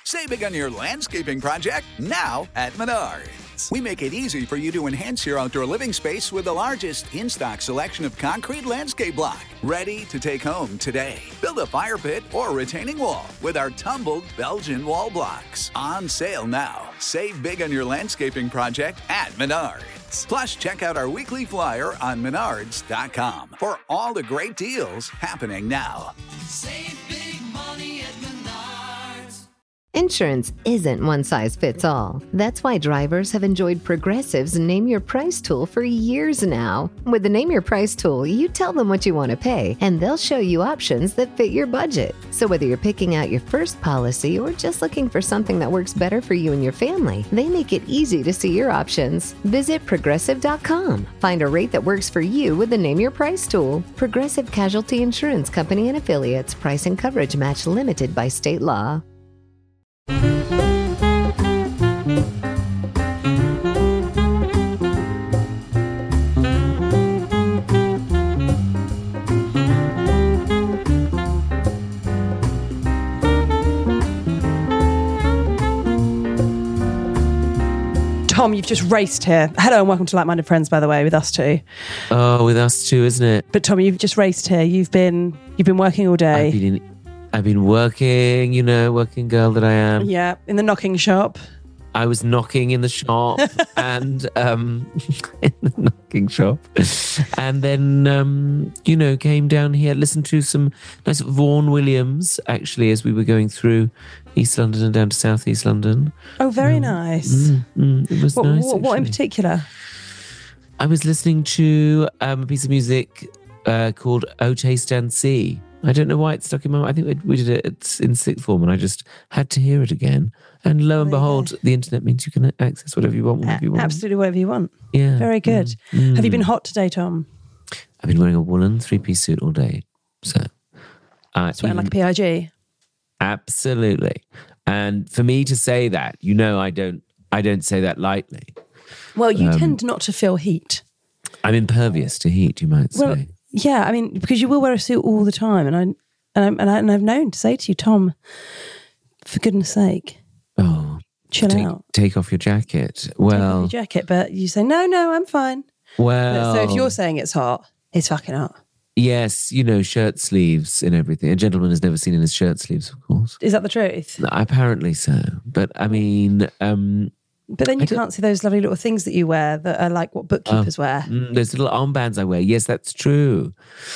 Save big on your landscaping project now at Menards. We make it easy for you to enhance your outdoor living space with the largest in-stock selection of concrete landscape block. Ready to take home today. Build a fire pit or retaining wall with our tumbled Belgian wall blocks. On sale now. Save big on your landscaping project at Menards. Plus, check out our weekly flyer on menards.com for all the great deals happening now. Save big money at Menards. Insurance isn't one size fits all. That's why drivers have enjoyed Progressive's Name Your Price tool for years now. With the Name Your Price tool, you tell them what you want to pay, and they'll show you options that fit your budget. So whether you're picking out your first policy or just looking for something that works better for you and your family, they make it easy to see your options. Visit Progressive.com. Find a rate that works for you with the Name Your Price tool. Progressive Casualty Insurance Company and Affiliates. Price and coverage match limited by state law. Tom, you've just raced here. Hello and welcome to Like Minded Friends, by the way, with us two. Oh, with us too, isn't it? But Tom, you've just raced here. You've been working all day. I've been working, working girl that I am. Yeah, in the knocking shop. I was knocking in the shop and in the knocking shop, and then came down here, listened to some nice Vaughan Williams actually as we were going through East London and down to South East London. Oh, very nice. It was nice. What in particular? I was listening to a piece of music called "Oh Taste and See." I don't know why it stuck in my mind. I think we did it in sixth form and I just had to hear it again. And lo and behold, the internet means you can access whatever you want, whenever you want. Absolutely whatever you want. Yeah. Very good. Have you been hot today, Tom? I've been wearing a woolen three-piece suit all day. So, sweating like a PIG? Absolutely. And for me to say that, I don't say that lightly. Well, you tend not to feel heat. I'm impervious to heat, you might say. Well, yeah, I mean, because you will wear a suit all the time, and I've known to say to you, Tom, for goodness sake, chill out. Take off your jacket. Well, take off your jacket, but you say no, I'm fine. Well, so if you're saying it's hot, it's fucking hot. Yes, shirt sleeves and everything. A gentleman is never seen in his shirt sleeves, of course. Is that the truth? Apparently so, but I mean. But then you can't see those lovely little things that you wear that are like what bookkeepers wear. Those little armbands I wear. Yes, that's true.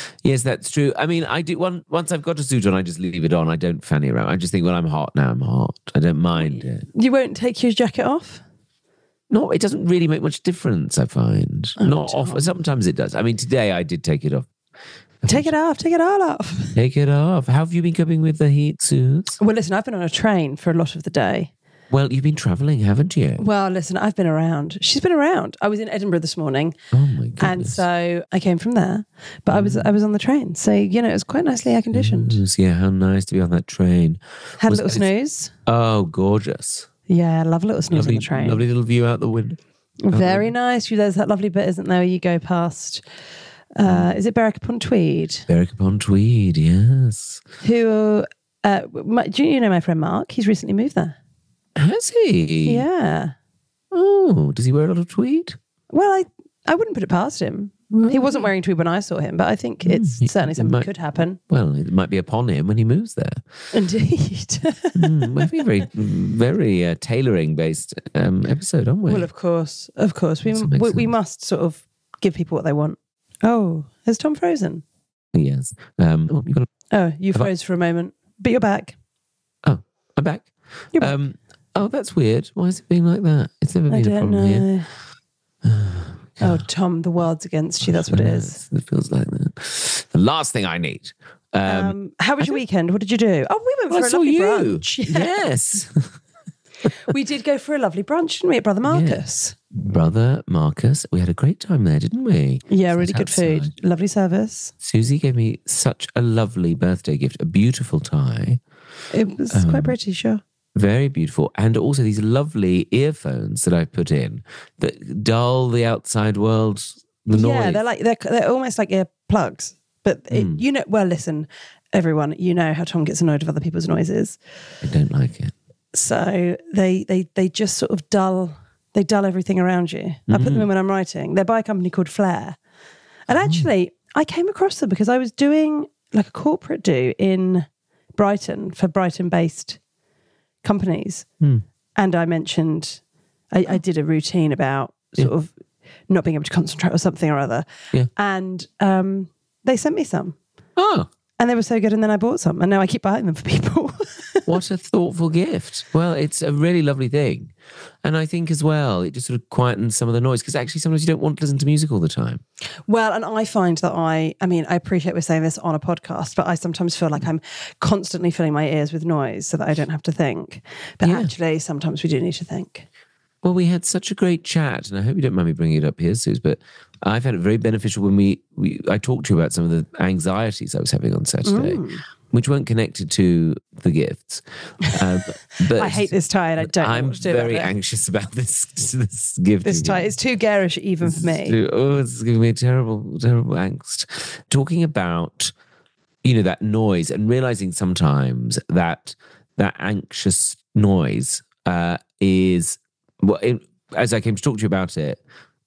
I mean, I do. Once I've got a suit on, I just leave it on. I don't fanny around. I just think, well, I'm hot now. I'm hot. I don't mind it. You won't take your jacket off? No, it doesn't really make much difference, I find. Not often. Sometimes it does. I mean, today I did take it off. Take it off. Take it all off. Take it off. How have you been coping with the heat, Suze? Well, listen, I've been on a train for a lot of the day. Well, you've been travelling, haven't you? Well, listen, I've been around. She's been around. I was in Edinburgh this morning. Oh, my goodness. And so I came from there. But I was on the train. So, it was quite nicely air conditioned. Yeah, how nice to be on that train. Had a little snooze. Oh, gorgeous. Yeah, I love a little snooze on the train. Lovely little view out the window. Very nice. There's that lovely bit, isn't there, where you go past... is it Berwick upon Tweed? Berwick upon Tweed, yes. Who, do you know my friend Mark? He's recently moved there. Has he? Yeah. Oh, does he wear a lot of tweed? Well, I wouldn't put it past him. He wasn't wearing tweed when I saw him, but I think it's certainly something that could happen. Well, it might be upon him when he moves there. Indeed. We're very, very tailoring-based episode, aren't we? Well, of course. We must sort of give people what they want. Oh, has Tom frozen? Yes. You froze for a moment, but you're back. Oh, I'm back. You're back. Oh, that's weird. Why is it being like that? It's never been a problem here. Oh, Tom, the world's against you. That's what it is. It feels like that. The last thing I need. How was your weekend? What did you do? Oh, we went for a lovely brunch. Yes. We did go for a lovely brunch, didn't we, at Brother Marcus? Yeah. Brother Marcus. We had a great time there, didn't we? Yeah, really good food. Lovely service. Susie gave me such a lovely birthday gift, a beautiful tie. It was quite pretty, sure. Very beautiful. And also these lovely earphones that I put in that dull the outside world, the noise. Yeah, they're almost like ear plugs. But, well, listen, everyone, you know how Tom gets annoyed with other people's noises. I don't like it. So they just sort of dull everything around you. I put them in when I'm writing. They're by a company called Flair. And actually, I came across them because I was doing like a corporate do in Brighton for Brighton-based companies. And I mentioned, I did a routine about sort of not being able to concentrate or something or other. Yeah. And they sent me some. Oh, And they were so good, and then I bought some, and now I keep buying them for people. what a thoughtful gift. Well, it's a really lovely thing. And I think as well, it just sort of quietens some of the noise, because actually sometimes you don't want to listen to music all the time. Well, and I find that I appreciate we're saying this on a podcast, but I sometimes feel like I'm constantly filling my ears with noise so that I don't have to think. But actually, sometimes we do need to think. Well, we had such a great chat, and I hope you don't mind me bringing it up here, Suze, but I found it very beneficial when I talked to you about some of the anxieties I was having on Saturday, which weren't connected to the gifts. But I hate this tie, and I don't know what to do I'm very about it. anxious about this gift. This tie is too garish even for me. This is giving me terrible, terrible angst. Talking about, that noise and realizing sometimes that anxious noise is... Well, as I came to talk to you about it,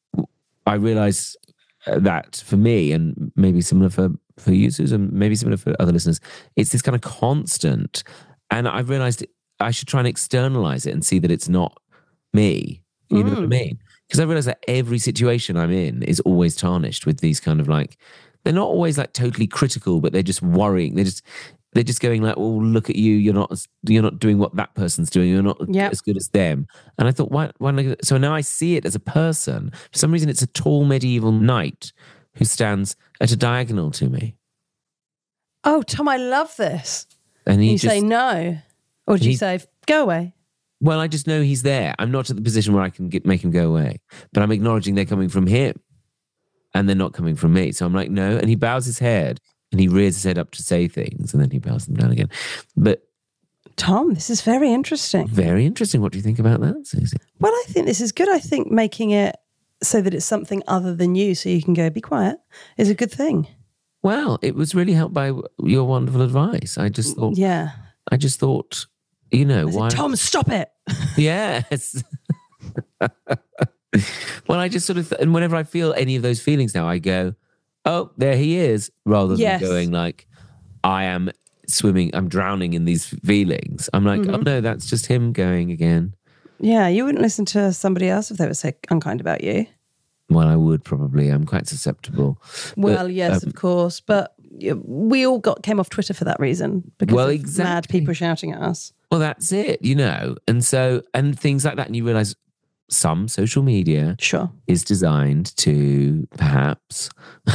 I realised that for me, and maybe similar for users, and maybe similar for other listeners, it's this kind of constant. And I've realised I should try and externalise it and see that it's not me. You know what I mean? Because I realise that every situation I'm in is always tarnished with these kind of they're not always totally critical, but they're just worrying. They're just going well, look at you. You're not doing what that person's doing. You're not as good as them. And I thought, why? So now I see it as a person. For some reason, it's a tall medieval knight who stands at a diagonal to me. Oh, Tom, I love this. And you say no, or do you say go away? Well, I just know he's there. I'm not at the position where I can make him go away, but I'm acknowledging they're coming from him, and they're not coming from me. So I'm like, no. And he bows his head. And he rears his head up to say things, and then he bows them down again. But Tom, this is very interesting. Very interesting. What do you think about that, Susie? Well, I think this is good. I think making it so that it's something other than you, so you can go, be quiet, is a good thing. Well, it was really helped by your wonderful advice. I just thought, why? Tom, stop it. Yes. Well, I just sort of, and whenever I feel any of those feelings now, I go, oh, there he is, rather than going I am swimming, I'm drowning in these feelings. I'm like, oh no, that's just him going again. Yeah, you wouldn't listen to somebody else if they were so unkind about you. Well, I would probably. I'm quite susceptible. Well, yes, of course. But we all came off Twitter for that reason, because of mad people shouting at us. Well, that's it, And so, and things like that. And you realise some social media is designed to perhaps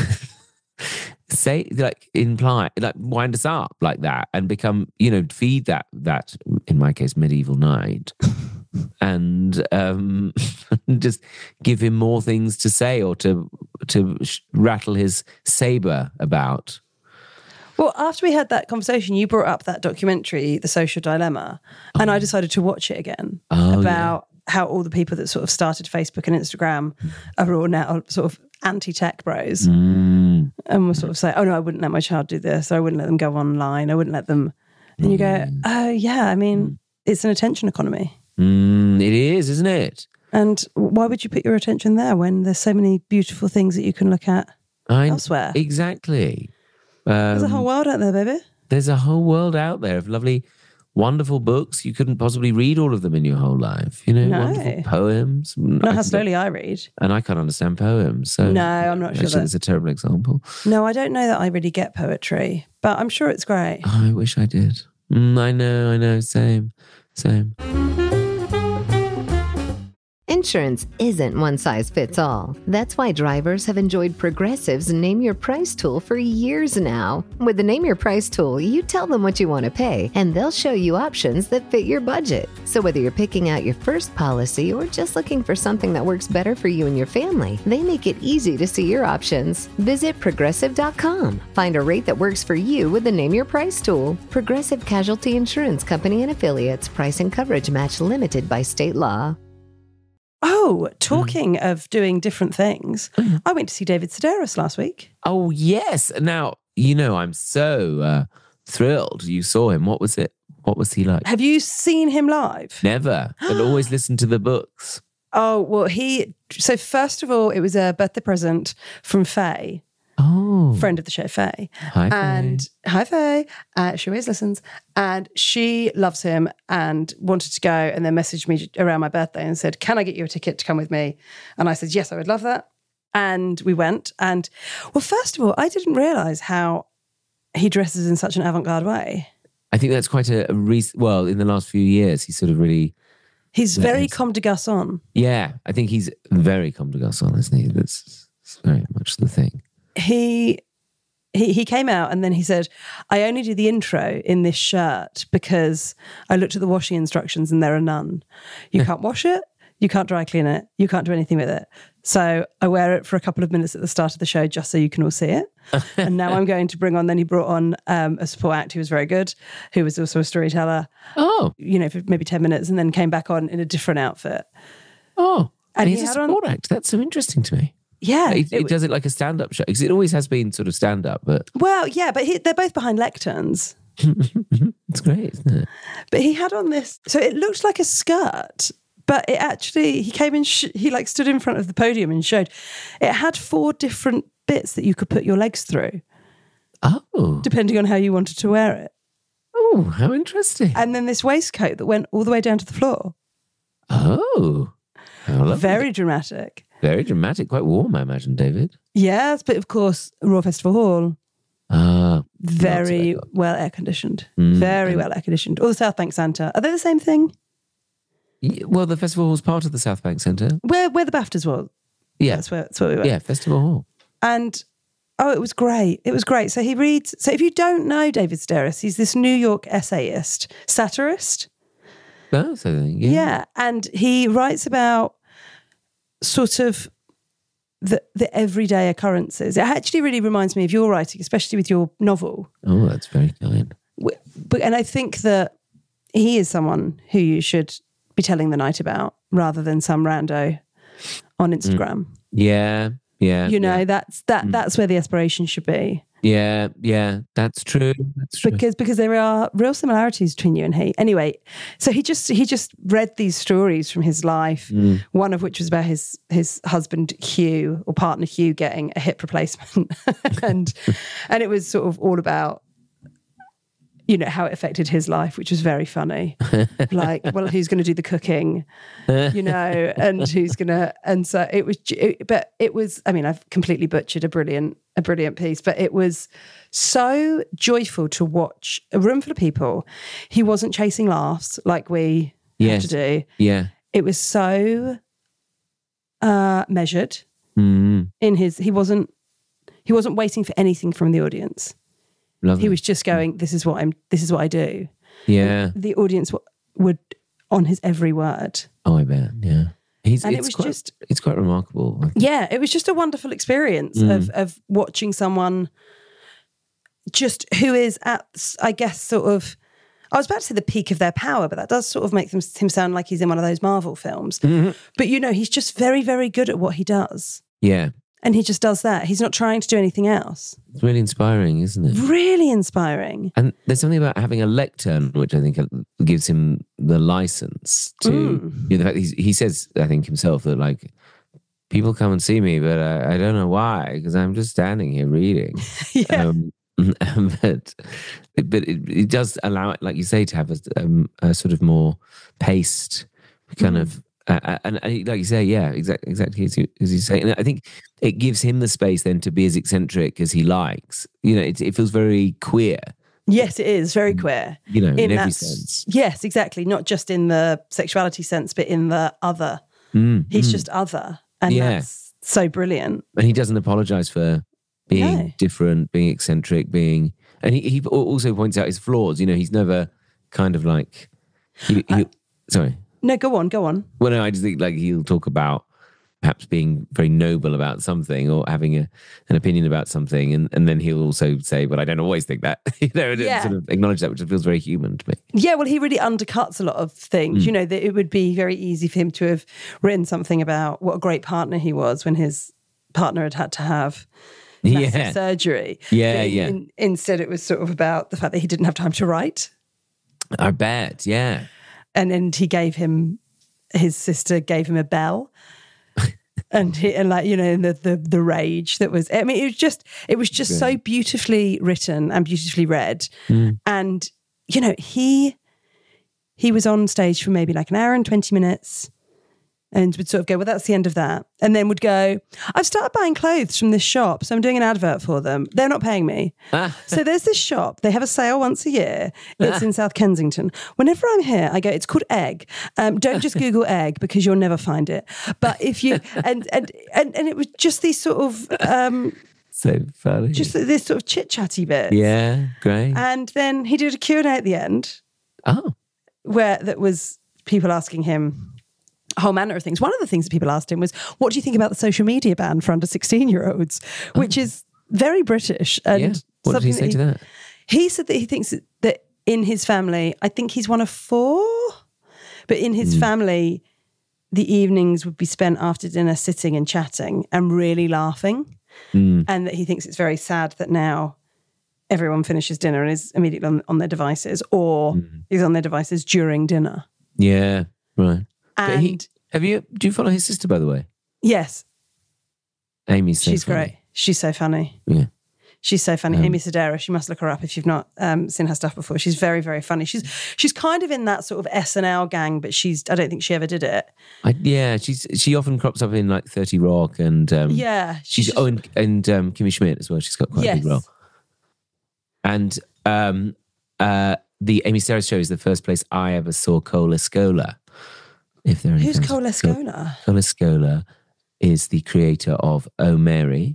say imply wind us up like that and become feed that in my case medieval knight and just give him more things to say or to rattle his saber about. Well, after we had that conversation, you brought up that documentary, The Social Dilemma, and I decided to watch it again about how all the people that sort of started Facebook and Instagram are all now sort of anti-tech bros. And we'll sort of say, oh no, I wouldn't let my child do this, or I wouldn't let them go online, I wouldn't let them. And you go, oh yeah, I mean, it's an attention economy. It is, isn't it? And why would you put your attention there when there's so many beautiful things that you can look at elsewhere? Exactly. There's a whole world out there, baby. There's a whole world out there of lovely, wonderful books. You couldn't possibly read all of them in your whole life. Wonderful poems. Not how slowly I read. And I can't understand poems. So no, I'm not sure that it's a terrible example. No, I don't know that I really get poetry, but I'm sure it's great. Oh, I wish I did. I know. Same. Insurance isn't one size fits all. That's why drivers have enjoyed Progressive's Name Your Price tool for years now. With the Name Your Price tool, you tell them what you want to pay, and they'll show you options that fit your budget. So whether you're picking out your first policy or just looking for something that works better for you and your family, they make it easy to see your options. Visit Progressive.com. Find a rate that works for you with the Name Your Price tool. Progressive Casualty Insurance Company and Affiliates. Price and coverage match limited by state law. Oh, talking of doing different things, I went to see David Sedaris last week. Oh, yes. Now, I'm so thrilled you saw him. What was it? What was he like? Have you seen him live? Never, but always listen to the books. Oh, well, so first of all, it was a birthday present from Faye, Oh, friend of the show, Faye. Hi, Faye. And hi, Faye. She always listens. And she loves him and wanted to go, and then messaged me around my birthday and said, can I get you a ticket to come with me? And I said, yes, I would love that. And we went. And, well, first of all, I didn't realise how he dresses in such an avant-garde way. I think that's quite a recent. Well, in the last few years, he's sort of really. He's very comme des garçons. Yeah, I think he's very comme des garçons, isn't he? That's very much the thing. He came out and then he said, I only do the intro in this shirt because I looked at the washing instructions and there are none. You can't wash it, you can't dry clean it, you can't do anything with it. So I wear it for a couple of minutes at the start of the show just so you can all see it. And now I'm going to bring on, then he brought on a support act who was very good, who was also a storyteller. Oh. For maybe 10 minutes, and then came back on in a different outfit. Oh. And he's he a had support act. That's so interesting to me. Yeah. It does it like a stand-up show. Because it always has been sort of stand-up, but... Well, yeah, but they're both behind lecterns. It's great, isn't it? But he had on this, so it looked like a skirt, but it actually, he came in, he like stood in front of the podium and showed, it had 4 different bits that you could put your legs through, Oh. depending on how you wanted to wear it. Oh, how interesting. And then this waistcoat that went all the way down to the floor. Oh. How lovely. Very dramatic. Very dramatic. Quite warm, I imagine, David. Yes, but of course, Royal Festival Hall, Ah. very not so well air-conditioned. Very well air-conditioned. Or the South Bank Centre. Are they the same thing? Yeah, well, the festival hall's part of the South Bank Centre. Where the BAFTAs were. Yeah. That's where we were. Yeah, Festival Hall. And it was great. It was great. So he reads. So if you don't know David Sedaris, he's this New York essayist, satirist. Oh, so Yeah. And he writes about sort of the everyday occurrences. It actually really reminds me of your writing, especially with your novel. Oh, that's very kind. And I think that he is someone who you should be telling the night about rather than some rando on Instagram. Yeah, yeah. That's where the aspiration should be. Yeah, that's true. That's true. Because there are real similarities between you and he. Anyway, so he just read these stories from his life. One of which was about his husband Hugh, or partner Hugh, getting a hip replacement, and it was sort of all about, how it affected his life, which was very funny. Like, well, who's going to do the cooking, and who's going to, and so it was, I mean, I've completely butchered a brilliant piece, but it was so joyful to watch a room full of people. He wasn't chasing laughs like we have to do. Yeah. It was so measured in he wasn't waiting for anything from the audience. Lovely. He was just going, this is what I do. Yeah. And the audience would on his every word. Oh, I bet. Yeah. It's quite remarkable. Yeah, it was just a wonderful experience of watching someone just who is at, I guess, sort of, I was about to say the peak of their power, but that does sort of make him sound like he's in one of those Marvel films. Mm-hmm. But, he's just very, very good at what he does. Yeah. And he just does that. He's not trying to do anything else. It's really inspiring, isn't it? Really inspiring. And there's something about having a lectern, which I think gives him the license to... the fact he says, I think himself, that like, people come and see me, but I don't know why, because I'm just standing here reading. Yeah. But it does allow it, like you say, to have a sort of more paced kind of... and like you say, yeah, exactly as you say. And I think it gives him the space then to be as eccentric as he likes. It feels very queer. Yes, it is very queer. In every sense. Yes, exactly. Not just in the sexuality sense, but in the other. He's just other. And that's so brilliant. And he doesn't apologise for being different, being eccentric, being... And he also points out his flaws. He's never kind of like... Sorry. No, go on. Well, no, I just think like he'll talk about perhaps being very noble about something or having an opinion about something, and then he'll also say, "But I don't always think that." Sort of acknowledge that, which feels very human to me. Yeah, well, he really undercuts a lot of things. That it would be very easy for him to have written something about what a great partner he was when his partner had to have massive surgery. Yeah. Instead, it was sort of about the fact that he didn't have time to write. I bet, yeah. And his sister gave him a bell. And the rage that was, I mean, it was just so beautifully written and beautifully read. And, he was on stage for maybe like an hour and 20 minutes and would sort of go, well, that's the end of that. And then would go, I've started buying clothes from this shop, so I'm doing an advert for them. They're not paying me. So there's this shop. They have a sale once a year. It's in South Kensington. Whenever I'm here, I go, it's called Egg. Don't just Google Egg because you'll never find it. But if you, and it was just these sort of, so funny. just this sort of chit-chatty bit. Yeah, great. And then he did a Q&A at the end. Oh. Where that was people asking him a whole manner of things. One of the things that people asked him was, what do you think about the social media ban for under 16-year-olds? Which is very British. And what did he say to that? He said that he thinks that in his family, I think he's one of 4, but in his family, the evenings would be spent after dinner sitting and chatting and really laughing. And that he thinks it's very sad that now everyone finishes dinner and is immediately on their devices, or is on their devices during dinner. Yeah, right. And do you follow his sister, by the way? yes, Amy's so she's funny. great. She's so funny. Yeah. She's so funny. Amy Sedaris, you must look her up if you've not seen her stuff before. She's very, very funny. She's kind of in that sort of SNL gang, but I don't think she ever did it. She often crops up in like 30 Rock and and Kimmy Schmidt as well. She's got quite a big role. And the Amy Sedaris show is the first place I ever saw Cola Scola. If there are any Who's fans. Cola Scola? Cola Scola is the creator of Oh Mary.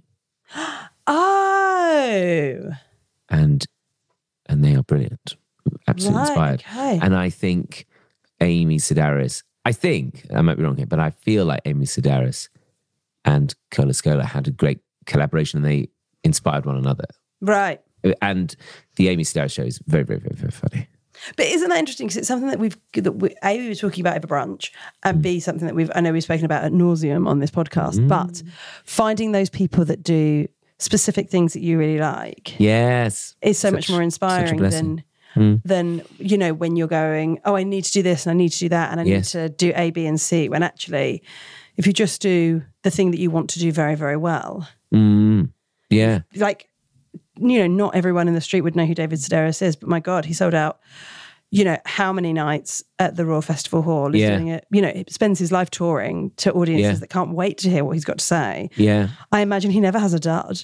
Oh. And they are brilliant. Absolutely inspired. Okay. And I think Amy Sedaris, I might be wrong here, but I feel like Amy Sedaris and Cola Scola had a great collaboration and they inspired one another. Right. And the Amy Sedaris show is very, very, very, very funny. But isn't that interesting? Because it's something that we were talking about over brunch, and B, something that I know we've spoken about ad nauseum on this podcast, but finding those people that do specific things that you really like. Yes. Is so much more inspiring than when you're going, oh, I need to do this and I need to do that and I need to do A, B, and C, when actually, if you just do the thing that you want to do very, very well. Yeah. Like, not everyone in the street would know who David Sedaris is, but my God, he sold out, how many nights at the Royal Festival Hall. He's doing it. He spends his life touring to audiences that can't wait to hear what he's got to say. Yeah. I imagine he never has a dud.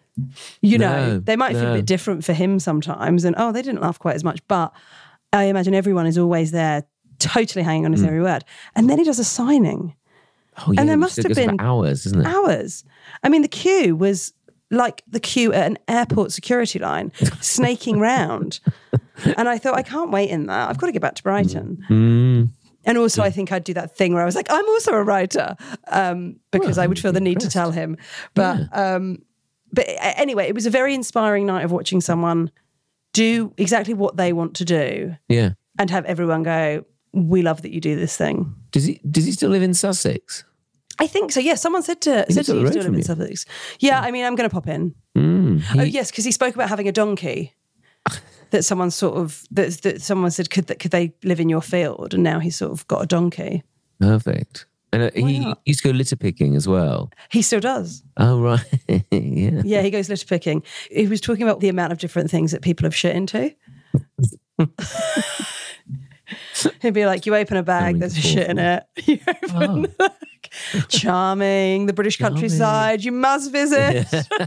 They might feel a bit different for him sometimes and, they didn't laugh quite as much, but I imagine everyone is always there totally hanging on his every word. And then he does a signing. Oh, yeah. And there must have been hours, isn't it? Hours. I mean, the queue was like the queue at an airport security line, snaking round. And I thought, I can't wait in that. I've got to get back to Brighton. And also, I think I'd do that thing where I was like, I'm also a writer, because I would feel the need to tell him. But anyway, it was a very inspiring night of watching someone do exactly what they want to do. Yeah. And have everyone go, we love that you do this thing. Does he still live in Sussex? I think so. Yeah, someone said to you still live in Sussex. Yeah, I mean, I'm going to pop in. Oh yes, because he spoke about having a donkey. That someone that someone said, could they live in your field? And now he's sort of got a donkey. Perfect. And he used to go litter picking as well. He still does. Oh right, yeah. Yeah, he goes litter picking. He was talking about the amount of different things that people have shit into. He'd be like, you open a bag, there's a shit in it. You open charming, the British countryside, you must visit.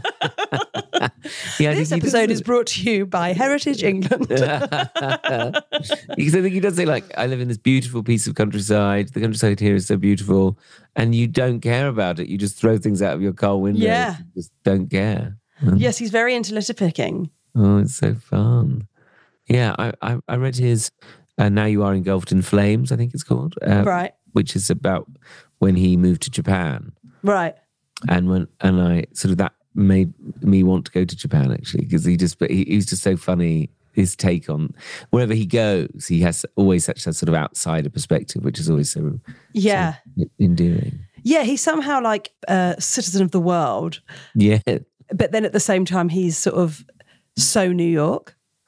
This episode is brought to you by Heritage England. Because I think he does say, like, I live in this beautiful piece of countryside. The countryside here is so beautiful. And you don't care about it. You just throw things out of your car window. Yeah. You just don't care. Yes, he's very into litter picking. Oh, it's so fun. Yeah, I read his Now You Are Engulfed in Flames, I think it's called. Right. Which is about when he moved to Japan. Right. And I sort of, that made me want to go to Japan, actually, because he's just so funny. His take on wherever he goes, he has always such a sort of outsider perspective, which is always so endearing. Yeah, he's somehow like a citizen of the world. Yeah. But then at the same time, he's sort of so New York.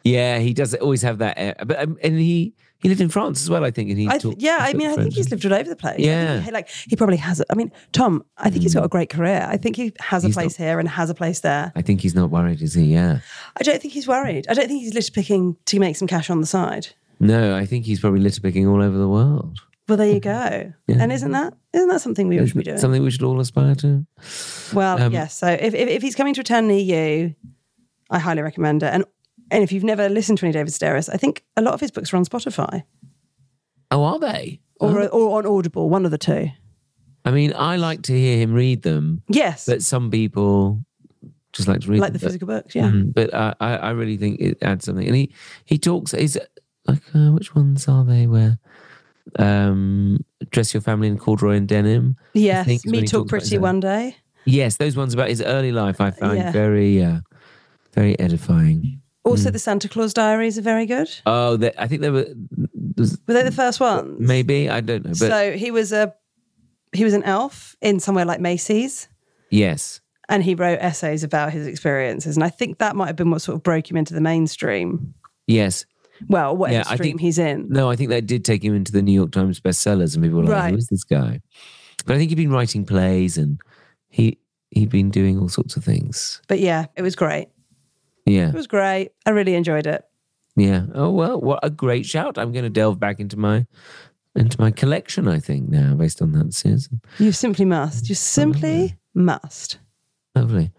Yeah, he does always have that air. But and he lived in France as well, I think. And he I talked think he's lived all over the place. Yeah. I think he probably has. I mean, Tom, I think he's got a great career. I think he has a He's place here and has a place there. I think he's not worried, is he? Yeah. I don't think he's worried. I don't think he's litter picking to make some cash on the side. No, I think he's probably litter picking all over the world. Well, there you go. Yeah. And isn't that something we should be doing? Something we should all aspire to. Well, yes. So if he's coming to a town near you, I highly recommend it. And if you've never listened to any David Sedaris, I think a lot of his books are on Spotify. Oh, are they? Or on Audible, one of the two. I mean, I like to hear him read them. Yes. But some people just like to read Like them. the physical books, yeah. But I really think it adds something. And he talks, is like, which ones are they where... Dress Your Family in Corduroy and Denim. Yes, is when Me he Talk talks about Pretty his- One Day. Yes, those ones about his early life I find Yeah. very edifying. Also, the Santa Claus Diaries are very good. Oh, I think they were Were they the first ones? maybe, I don't know, but So he was an elf in somewhere like Macy's, yes, and he wrote essays about his experiences. And I think that might have been what sort of broke him into the mainstream. yes. Well, whatever Yeah, I stream think- he's in. No, I think that did take him into the New York Times bestsellers, and people were like, Right. "Who is this guy?" But I think he'd been writing plays, and he'd been doing all sorts of things. But yeah, it was great. Yeah, It was great. I really enjoyed it. yeah. Oh well, what a great shout! I'm going to delve back into my collection. I think now, based on that season. You simply must. You simply must. Lovely.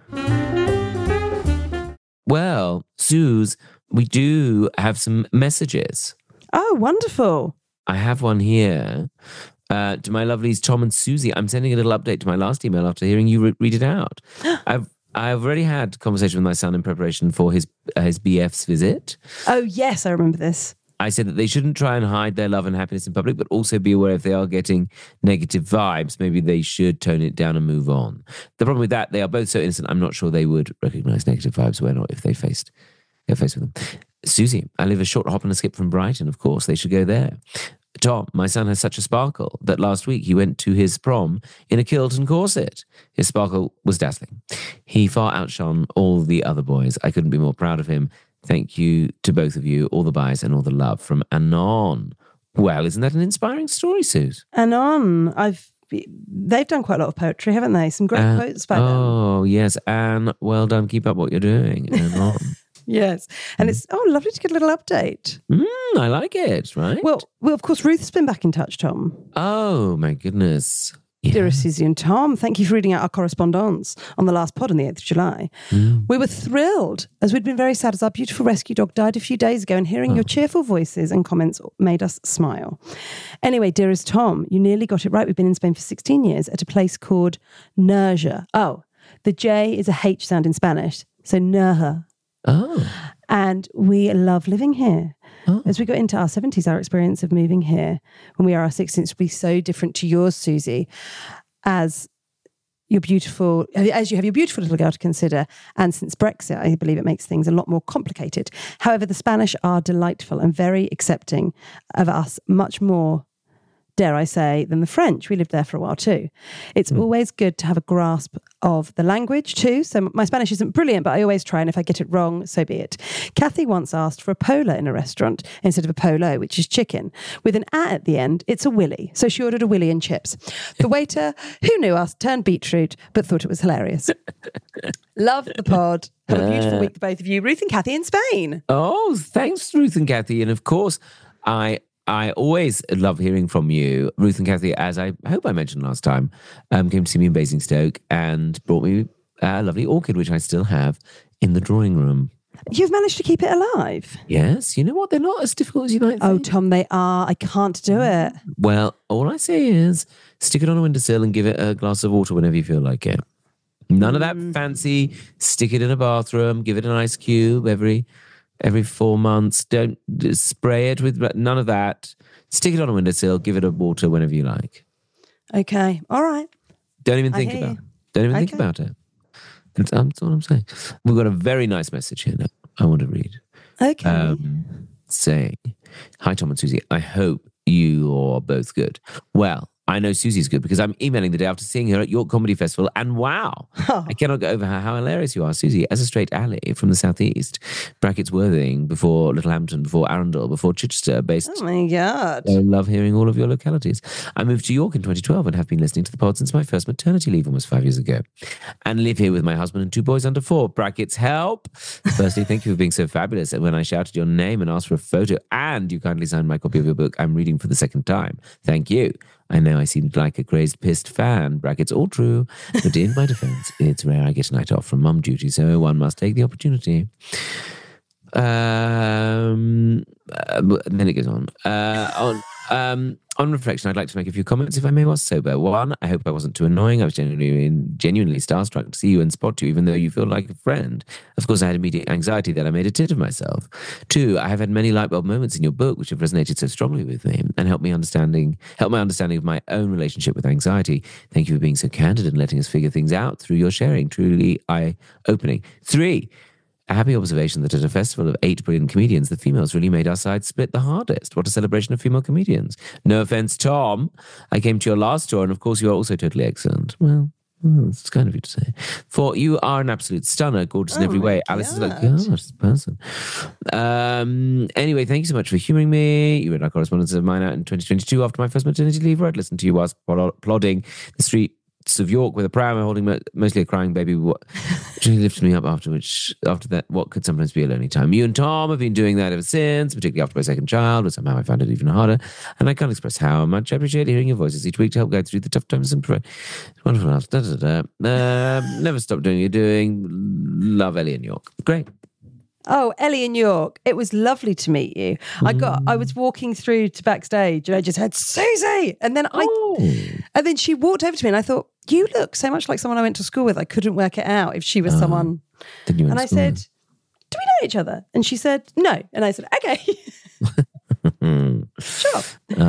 Well, Suze, we do have some messages. Oh, wonderful. I have one here to my lovelies Tom and Susie. I'm sending a little update to my last email after hearing you read it out. I've already had a conversation with my son in preparation for his BF's visit. Oh, yes, I remember this. I said that they shouldn't try and hide their love and happiness in public, but also be aware if they are getting negative vibes, maybe they should tone it down and move on. The problem with that, they are both so innocent, I'm not sure they would recognize negative vibes when or if they get faced with them. Susie, I live a short hop and a skip from Brighton, of course, they should go there. Tom, my son has such a sparkle that last week he went to his prom in a kilt and corset. His sparkle was dazzling. He far outshone all the other boys. I couldn't be more proud of him. Thank you to both of you, all the buys and all the love from Anon. Well, isn't that an inspiring story, Suze? Anon, they've done quite a lot of poetry, haven't they? Some great quotes by them. Oh, yes. Anne, well done. Keep up what you're doing. Anon. Yes. And it's lovely to get a little update. I like it, right? Well, of course, Ruth's been back in touch, Tom. Oh, my goodness. Yeah. Dearest Susie and Tom, thank you for reading out our correspondence on the last pod on the 8th of July. We were thrilled, as we'd been very sad as our beautiful rescue dog died a few days ago, and hearing your cheerful voices and comments made us smile. Anyway, dearest Tom, you nearly got it right. We've been in Spain for 16 years at a place called Nerja. Oh, the J is a H sound in Spanish, so Nerja. Oh. And we love living here. As we got into our 70s, our experience of moving here when we are our 60s will be so different to yours, Susie, as you have your beautiful little girl to consider. And since Brexit, I believe it makes things a lot more complicated. However, the Spanish are delightful and very accepting of us, much more, dare I say, than the French. We lived there for a while too. It's always good to have a grasp of the language too. So my Spanish isn't brilliant, but I always try, and if I get it wrong, so be it. Kathy once asked for a pola in a restaurant instead of a polo, which is chicken. With an A at the end, it's a willy. So she ordered a willy and chips. The waiter, who knew us, turned beetroot, but thought it was hilarious. Love the pod. Have a beautiful week, the both of you. Ruth and Kathy in Spain. Oh, thanks, Ruth and Kathy. And of course, I always love hearing from you. Ruth and Kathy, as I hope I mentioned last time, came to see me in Basingstoke and brought me a lovely orchid, which I still have in the drawing room. You've managed to keep it alive. Yes, you know what? They're not as difficult as you might think. Oh, Tom, they are. I can't do it. Well, all I say is stick it on a windowsill and give it a glass of water whenever you feel like it. None of that fancy, stick it in a bathroom, give it an ice cube every 4 months. Don't spray it with none of that. Stick it on a windowsill, give it a water whenever you like. Okay. All right. Don't even I think hear about you. it. Don't even think Okay. about it. That's what I'm saying. We've got a very nice message here now I want to read. Okay. Saying, hi, Tom and Susie. I hope you are both good. Well, I know Susie's good because I'm emailing the day after seeing her at York Comedy Festival, and wow, I cannot get over how hilarious you are, Susie. As a straight ally from the southeast, brackets Worthing, before Littlehampton, before Arundel, before Chichester, based. Oh my God. I love hearing all of your localities. I moved to York in 2012 and have been listening to the pod since my first maternity leave almost 5 years ago, and live here with my husband and 2 boys under 4. Brackets help. Firstly, thank you for being so fabulous. And when I shouted your name and asked for a photo, and you kindly signed my copy of your book I'm reading for the second time. Thank you. I know I seemed like a crazed, pissed fan, brackets all true, but in my defense, it's rare I get a night off from mum duty, so one must take the opportunity. Then it goes on reflection, I'd like to make a few comments, if I may, while sober. 1, I hope I wasn't too annoying. I was genuinely starstruck to see you and spot you, even though you feel like a friend. Of course, I had immediate anxiety that I made a tit of myself. 2, I have had many light bulb moments in your book which have resonated so strongly with me and helped my understanding of my own relationship with anxiety. Thank you for being so candid and letting us figure things out through your sharing. Truly eye-opening. 3, a happy observation that at a festival of 8 brilliant comedians, the females really made our side split the hardest. What a celebration of female comedians. No offense, Tom. I came to your last tour, and of course you are also totally excellent. Well, it's kind of you to say. 4, you are an absolute stunner, gorgeous in every way. Alice is like, gosh, this person. Anyway, thank you so much for humouring me. You read our correspondence of mine out in 2022 after my first maternity leave, where I'd listened to you whilst plodding the streets of York with a pram and holding mostly a crying baby, which really lifted me up after that, what could sometimes be a lonely time. You and Tom have been doing that ever since, particularly after my second child, but somehow I found it even harder, and I can't express how much I appreciate hearing your voices each week to help guide through the tough times and provide wonderful laughs. Never stop doing what you're doing. Love, Ellie in York. Great. Oh, Ellie in York. It was lovely to meet you. I was walking through to backstage and I just heard Susie. And then and then she walked over to me and I thought, you look so much like someone I went to school with. I couldn't work it out if she was someone. And I said, do we know each other? And she said, no. And I said, okay. Sure.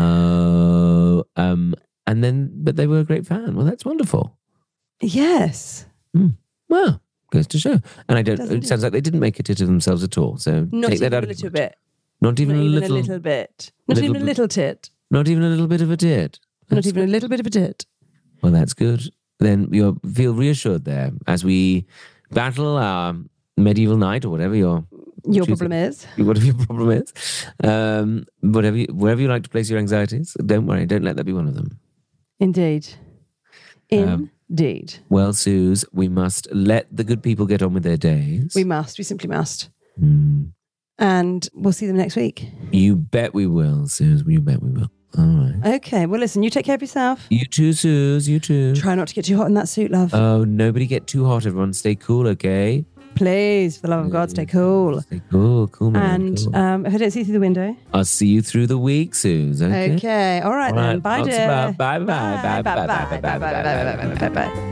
But they were a great fan. Well, that's wonderful. Yes. Well, goes to show. And it sounds like they didn't make a tit of themselves at all. So take that out. Not even a little bit. Not even a little bit. Not even a little tit. Not even a little bit of a tit. Not even a little bit of a tit. Well, that's good. Then you feel reassured there as we battle our medieval night or whatever your problem is. Whatever your problem is. Wherever you like to place your anxieties, don't worry. Don't let that be one of them. Indeed. Indeed. Well, Suze, we must let the good people get on with their days. We must. We simply must. And we'll see them next week. You bet we will, Suze. You bet we will. All right. Okay. Well, listen, you take care of yourself. You too, Suze. You too. Try not to get too hot in that suit, love. Oh, nobody get too hot. Everyone stay cool, okay? Please, for the love of God, stay cool. Stay cool. Cool, man. And cool. If I don't see you through the window. I'll see you through the week, Suze. Okay. Okay. All right then. Bye, dear. Bye. Bye. Bye. Bye. Bye. Bye. Bye. Bye. Bye. Bye.